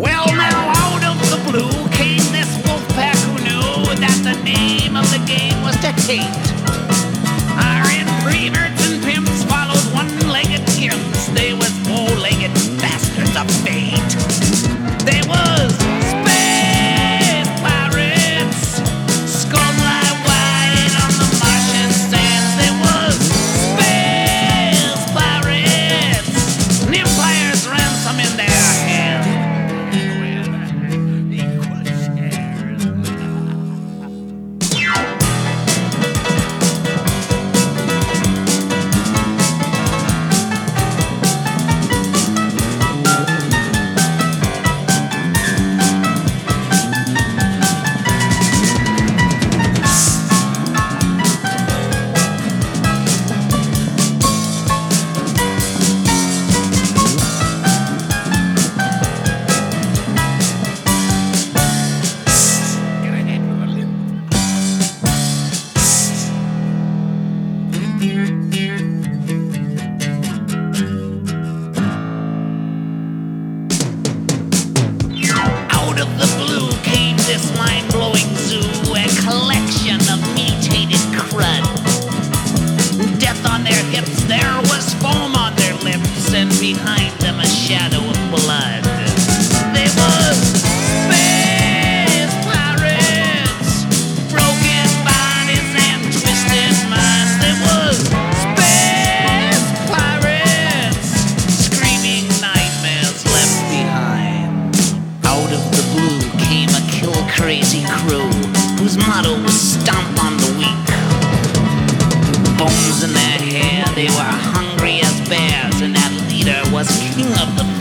Well, now out of the blue came this wolf pack who knew that the name of the game was to hate. Our inverts and pimps followed one-legged gimps. They was four-legged bastards of fate. They was space pirates, skull lie wide on the Martian sands. They was space pirates, and empire's ransom in their hands. Out of the blue came this mind-blowing zoo, a collection of mutated crud. Death on their hips, there was foam on their lips, and behind them a shadow of blood. They was space pirates, broken bodies and twisted minds. They was space pirates, screaming nightmares left behind. Out of the blue came a kill-crazy crew whose motto was stomp on the weak. Bones in their hair, they were hungry as bears, and that leader was king of the